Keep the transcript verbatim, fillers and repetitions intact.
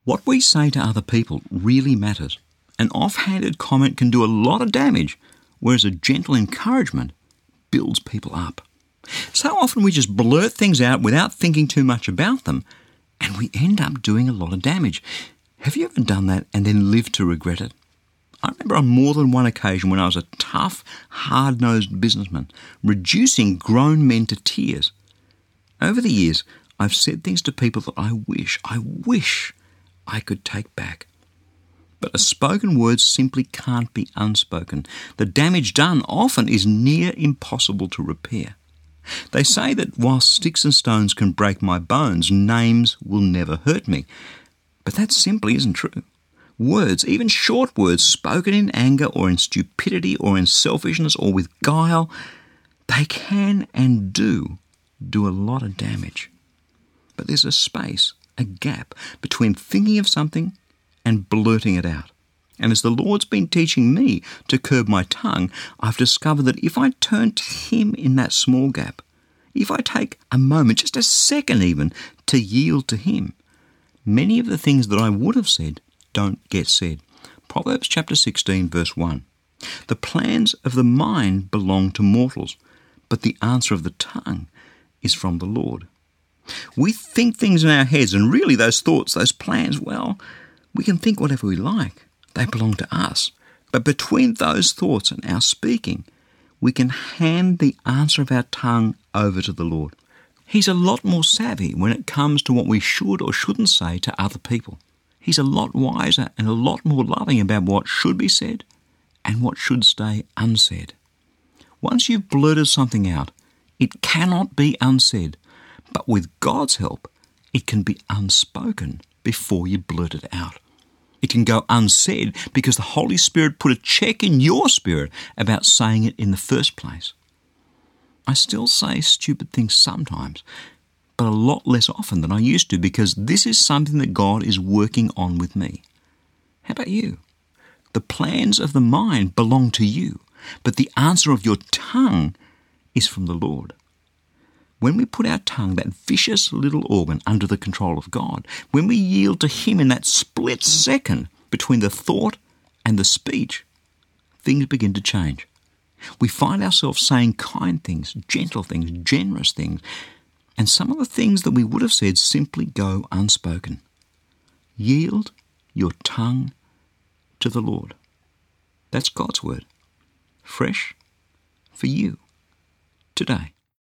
What we say to other people really matters. An offhanded comment can do a lot of damage, whereas a gentle encouragement builds people up. So often we just blurt things out without thinking too much about them, and we end up doing a lot of damage. Have you ever done that and then lived to regret it? I remember on more than one occasion when I was a tough, hard-nosed businessman, reducing grown men to tears. Over the years, I've said things to people that I wish, I wish I could take back. But a spoken word simply can't be unspoken. The damage done often is near impossible to repair. They say that while sticks and stones can break my bones, names will never hurt me. But that simply isn't true. Words, even short words, spoken in anger or in stupidity or in selfishness or with guile, they can and do do a lot of damage. But there's a space, a gap, between thinking of something and blurting it out. And as the Lord's been teaching me to curb my tongue, I've discovered that if I turn to Him in that small gap, if I take a moment, just a second even, to yield to Him, many of the things that I would have said don't get said. Proverbs chapter sixteen, verse one. The plans of the mind belong to mortals, but the answer of the tongue is from the Lord. We think things in our heads, and really those thoughts, those plans, well, we can think whatever we like. They belong to us. But between those thoughts and our speaking, we can hand the answer of our tongue over to the Lord. He's a lot more savvy when it comes to what we should or shouldn't say to other people. He's a lot wiser and a lot more loving about what should be said and what should stay unsaid. Once you've blurted something out, it cannot be unsaid. But with God's help, it can be unspoken before you blurt it out. It can go unsaid because the Holy Spirit put a check in your spirit about saying it in the first place. I still say stupid things sometimes, but a lot less often than I used to, because this is something that God is working on with me. How about you? The plans of the mind belong to you, but the answer of your tongue is from the Lord. When we put our tongue, that vicious little organ, under the control of God, when we yield to Him in that split second between the thought and the speech, things begin to change. We find ourselves saying kind things, gentle things, generous things, and some of the things that we would have said simply go unspoken. Yield your tongue to the Lord. That's God's word. Fresh for you today.